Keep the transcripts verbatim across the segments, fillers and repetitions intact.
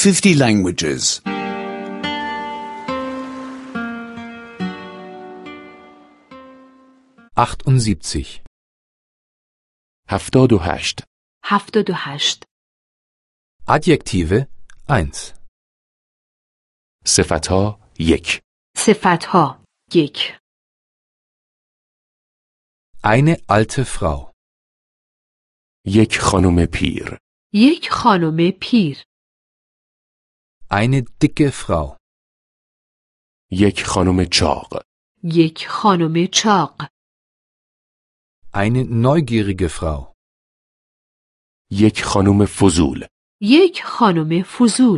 fifty languages. achtundsiebzig. هفتاد و هشت. هفتاد و هشت. Adjektive eins. صفتها یک. صفتها یک. Eine alte Frau. یک خانم پیر. یک خانم پیر. Eine dicke Frau. یک خانم چاق. یک خانم چاق. Eine neugierige Frau. یک خانم فضول. یک خانم فضول.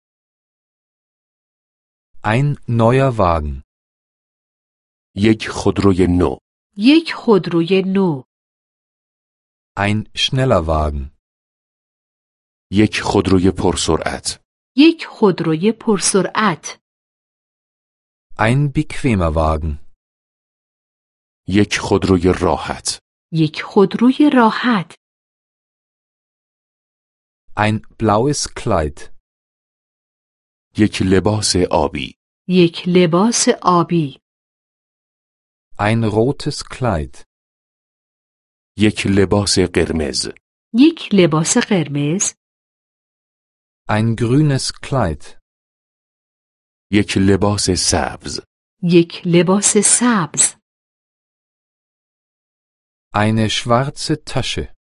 Ein neuer Wagen. یک خودروی نو. یک خودروی نو. Ein schneller Wagen. یک خودروی پرسرعت. یک خودروی پرسرعت. Ein bequemer Wagen. یک خودروی راحت. یک خودروی راحت. Ein blaues Kleid. یک لباس آبی. یک لباس آبی. Ein rotes Kleid. یک لباس قرمز. یک لباس قرمز. Ein grünes Kleid. یک لباس سبز. یک لباس سبز. Eine schwarze Tasche.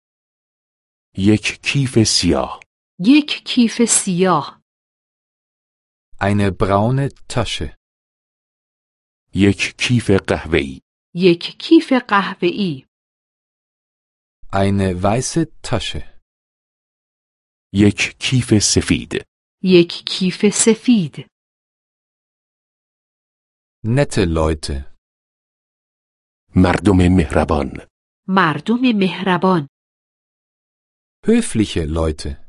یک کیف سیاه. یک کیف سیاه. Eine braune Tasche. یک کیف قهوه‌ای. یک کیف قهوه‌ای. Eine weiße Tasche. یک کیف سفید. یک کیف سفید. Nette Leute. مردم مهربان. مردم مهربان. Höfliche Leute.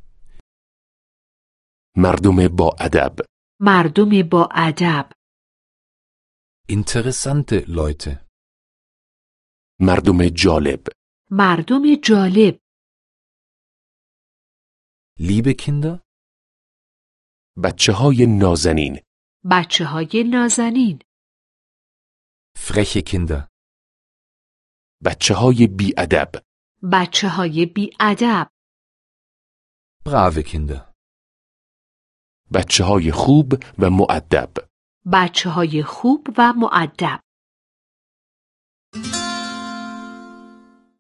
مردم با ادب. مردم با ادب. Interessante Leute. مردم جالب. مردم جالب. Liebe Kinder. بچه های نازنین. بچه های نازنین. Freche Kinder. بچه های بی ادب. بچه های بی ادب. Brave Kinder. بچه های خوب و مؤدب. بچه های خوب و مؤدب.